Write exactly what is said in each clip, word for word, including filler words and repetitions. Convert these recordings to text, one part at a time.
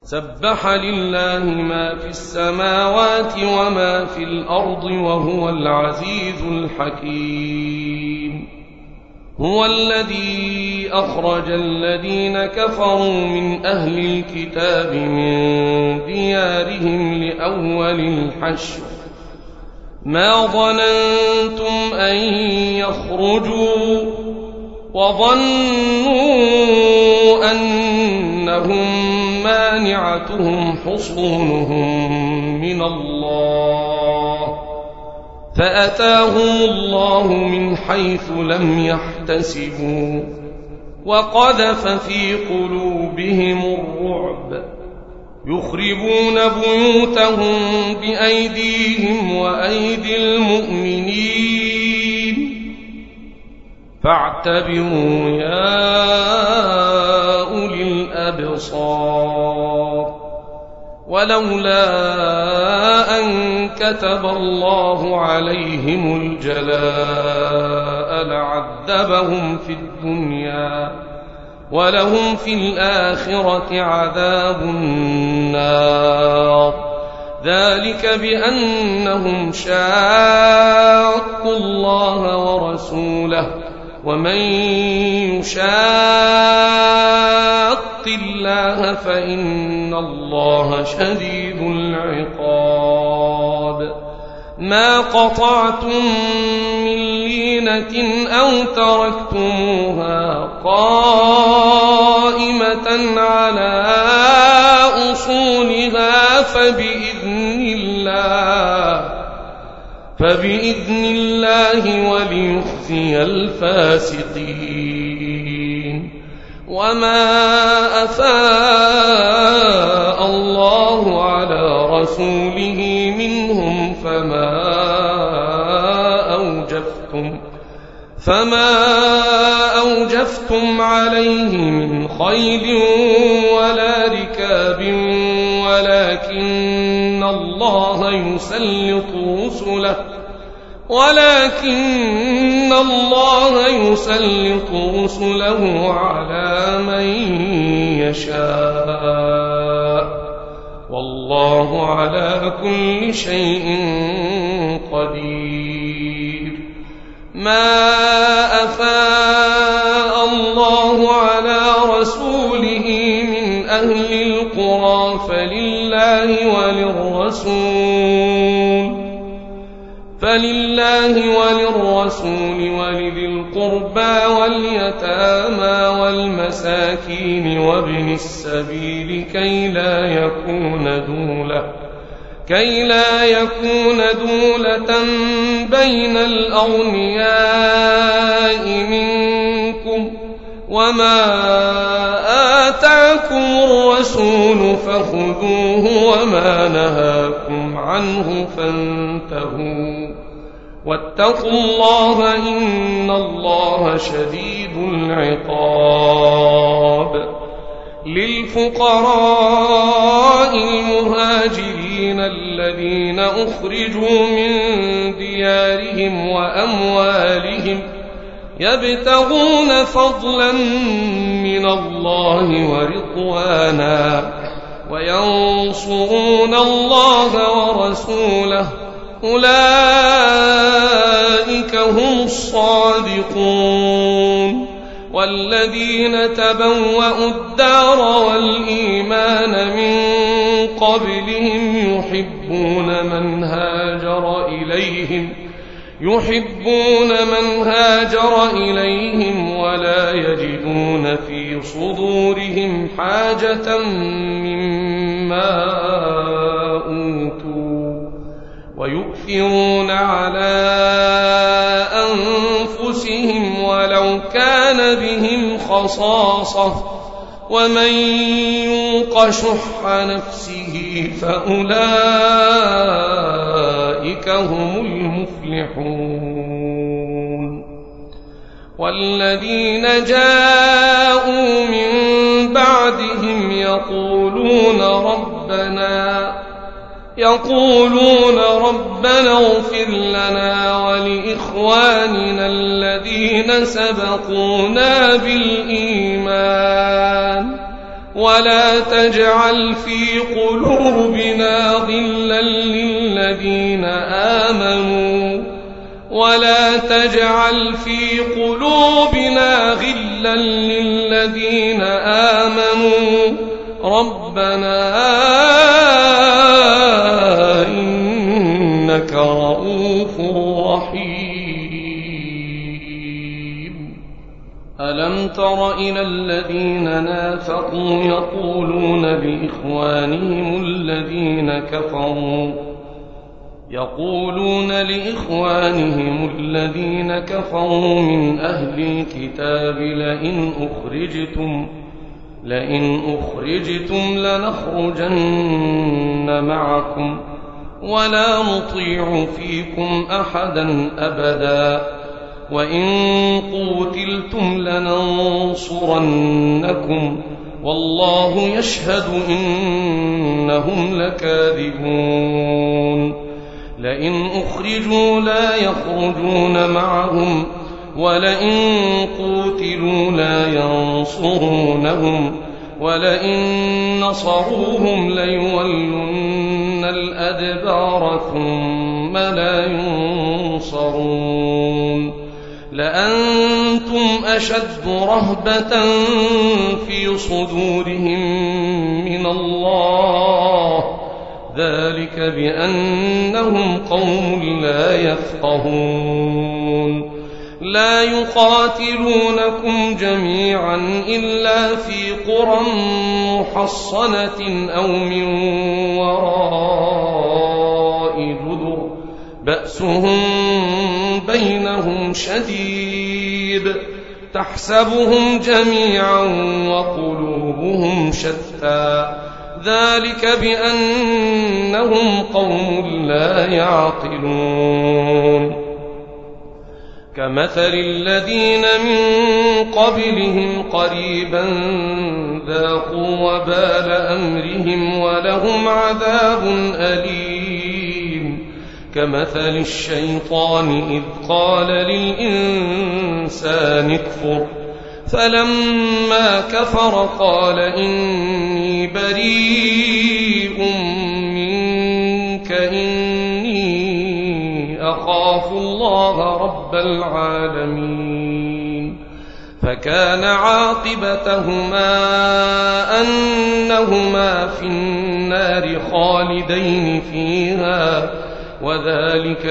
سبح لله ما في السماوات وما في الأرض وهو العزيز الحكيم. هو الذي أخرج الذين كفروا من أهل الكتاب من ديارهم لأول الحشر ما ظننتم أن يخرجوا وظنوا أنهم مانعتهم حصونهم من الله فأتاهم الله من حيث لم يحتسبوا وقذف في قلوبهم الرعب يخربون بيوتهم بأيديهم وأيدي المؤمنين فاعتبروا يا أولي الأبصار. ولولا أن كتب الله عليهم الجلاء لعذبهم في الدنيا ولهم في الآخرة عذاب النار ذلك بأنهم شاقوا الله ورسوله ومن يشاق الله فإن الله شديد العقاب. ما قطعتم من لينة أو تركتموها قائمة على أصولها فبإذن الله فبإذن الله وليخزي الفاسقين. وما أفاء الله على رسوله منهم فما أوجفتم فما أوجفتم عليه من خيل ولا ركاب ولكن الله يسلط رسله ولكن الله يسلط رسله على من يشاء والله على كل شيء قدير. ما أفاء الله على رسوله من أهل القرى فلله وللرسول فلله وللرسول ولذي القربى واليتامى والمساكين وابن السبيل كي لا يكون دولة كي لا يكون دولة بين الأغنياء منكم وما آتاكم الرسول فخذوه وما نهاكم عنه فانتهوا واتقوا الله إن الله شديد العقاب. للفقراء المهاجرين الذين أخرجوا من ديارهم وأموالهم يبتغون فضلا من الله ورضوانا وينصرون الله ورسوله أولئك هم الصادقون. والذين تبوأوا الدار والإيمان من قبلهم يحبون من هاجر إليهم يحبون من هاجر إليهم ولا يجدون في صدورهم حاجة مما أوتوا ويؤثرون على أنفسهم ولو كان بهم خصاصة ومن يوق شح نفسه فأولئك هم المفلحون. والذين جاءوا من بعدهم يقولون ربنا يقولون ربنا اغفر لنا ولإخواننا الذين سبقونا بالإيمان ولا تجعل في قلوبنا غلا للذين آمنوا ولا تجعل في قلوبنا غلا للذين آمنوا ربنا إنك رؤوف رحيم. ألم تر إلى الذين نافقوا يقولون لإخوانهم الذين كفروا يقولون لإخوانهم الذين كفروا من أهل الكتاب لئن أخرجتم لئن أخرجتم لنخرجن معكم ولا نطيع فيكم أحدا أبدا وإن قوتلتم لننصرنكم والله يشهد إنهم لكاذبون. لئن أخرجوا لا يخرجون معهم ولئن قوتلوا لا ينصرونهم ولئن نصروهم ليولن الأدبار ثم لا ينصرون. لأنتم أشد رهبة في صدورهم من الله ذلك بأنهم قوم لا يفقهون. لا يقاتلونكم جميعا إلا في قرى محصنة أو من وراء جدر بأسهم بينهم شديد تحسبهم جميعا وقلوبهم شتى ذلك بأنهم قوم لا يعقلون. كمثل الذين من قبلهم قريبا ذاقوا وبال أمرهم ولهم عذاب أليم. كمثل الشيطان إذ قال للإنسان اكفر فلما كفر قال إني بريء منك إني أخاف الله رب العالمين. فكان عاقبتهما أنهما في النار خالدين فيها وذلك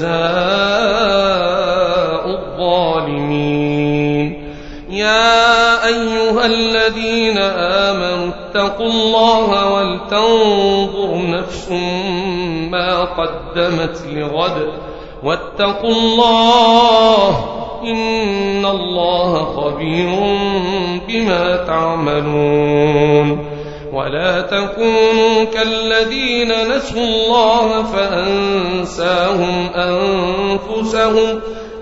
جزاء الظالمين. يا أيها الذين آمنوا اتقوا الله ولتنظر نفس ما قدمت لغد واتقوا الله إن الله خبير بما تعملون. ولا تكونوا كالذين نسوا الله فأنساهم أنفسهم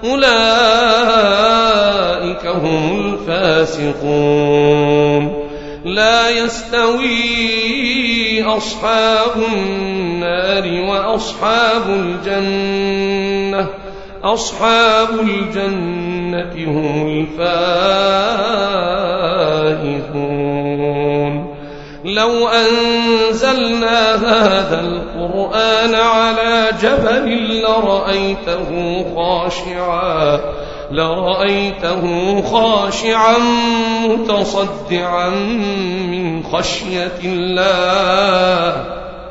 أولئك هم الفاسقون. لا يستوي أصحاب النار وأصحاب الجنة أصحاب الجنة هم الفائزون. لو أنزلنا هذا القرآن على جبل لرأيته خاشعا لرأيته خاشعا متصدعا من خشية الله.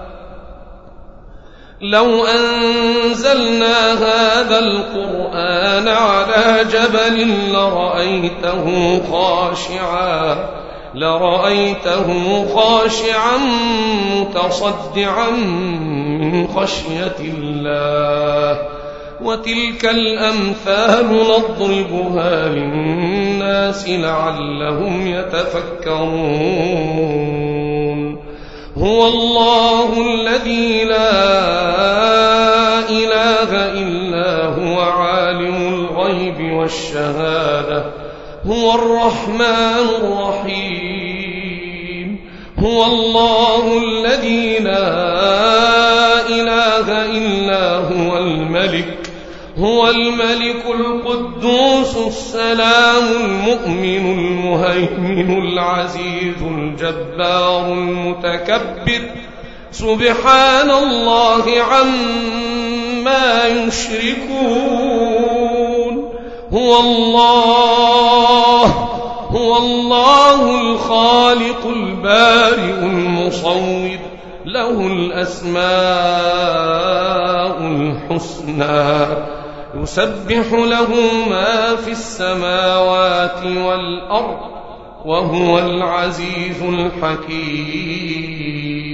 لو أنزلنا هذا القرآن على جبل لرأيته خاشعا لرأيته خاشعا متصدعا من خشية الله. وتلك الأمثال نضربها للناس لعلهم يتفكرون. هو الله الذي لا إله إلا هو عالم الغيب والشهادة هو الرحمن الرحيم. هو الله الذي لا إله إلا هو الملك هو الملك القدوس السلام المؤمن المهيمن العزيز الجبار المتكبر سبحان الله عما يشركون هو الله هو الله الخالق البارئ المصور له الأسماء الحسنى يسبح له ما في السماوات والأرض وهو العزيز الحكيم